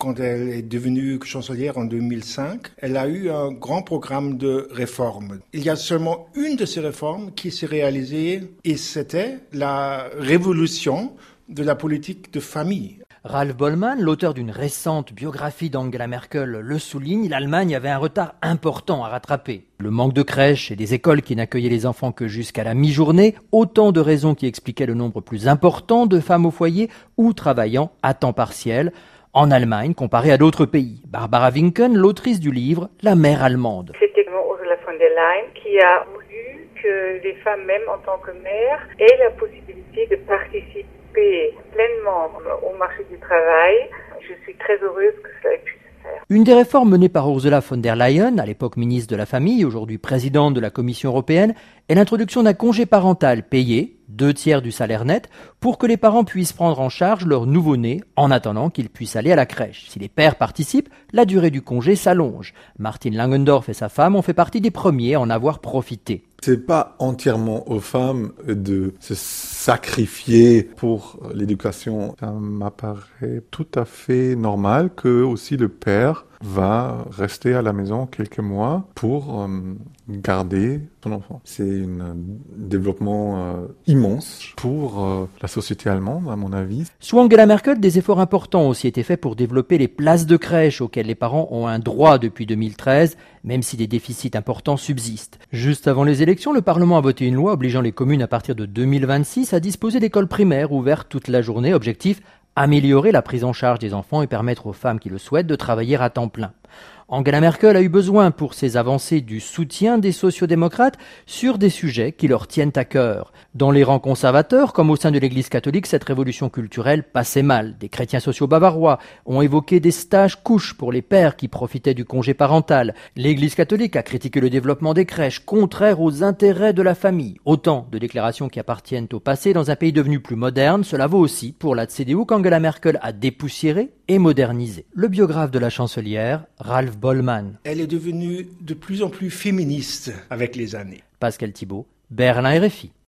quand elle est devenue chancelière en 2005, elle a eu un grand programme de réformes. Il y a seulement une de ces réformes qui s'est réalisée et c'était la révolution de la politique de famille. Ralph Bollmann, l'auteur d'une récente biographie d'Angela Merkel, le souligne, l'Allemagne avait un retard important à rattraper. Le manque de crèches et des écoles qui n'accueillaient les enfants que jusqu'à la mi-journée, autant de raisons qui expliquaient le nombre plus important de femmes au foyer ou travaillant à temps partiel en Allemagne comparé à d'autres pays. Barbara Winken, l'autrice du livre La mère allemande. C'était Ursula von der Leyen qui a voulu que les femmes, même en tant que mères, aient la possibilité de participer pleinement au marché du travail. Je suis très heureuse que cela ait pu se faire. Une des réformes menées par Ursula von der Leyen, à l'époque ministre de la Famille, aujourd'hui présidente de la Commission européenne, est l'introduction d'un congé parental payé, 2/3 du salaire net, pour que les parents puissent prendre en charge leur nouveau-né en attendant qu'ils puissent aller à la crèche. Si les pères participent, la durée du congé s'allonge. Martin Langendorf et sa femme ont fait partie des premiers à en avoir profité. C'est pas entièrement aux femmes de se sacrifier pour l'éducation. Ça m'apparaît tout à fait normal que aussi le père va rester à la maison quelques mois pour garder son enfant. C'est un développement immense pour la société allemande, à mon avis. Sous Angela Merkel, des efforts importants ont aussi été faits pour développer les places de crèche auxquelles les parents ont un droit depuis 2013, même si des déficits importants subsistent. Juste avant les élections, le Parlement a voté une loi obligeant les communes à partir de 2026 à disposer d'écoles primaires ouvertes toute la journée. Objectif, améliorer la prise en charge des enfants et permettre aux femmes qui le souhaitent de travailler à temps plein. Angela Merkel a eu besoin pour ses avancées du soutien des sociodémocrates sur des sujets qui leur tiennent à cœur. Dans les rangs conservateurs, comme au sein de l'Église catholique, cette révolution culturelle passait mal. Des chrétiens sociaux bavarois ont évoqué des stages couches pour les pères qui profitaient du congé parental. L'Église catholique a critiqué le développement des crèches, contraire aux intérêts de la famille. Autant de déclarations qui appartiennent au passé dans un pays devenu plus moderne. Cela vaut aussi pour la CDU qu'Angela Merkel a dépoussiéré et modernisé. Le biographe de la chancelière, Ralph Bollmann. Elle est devenue de plus en plus féministe avec les années. Pascal Thibault, Berlin RFI.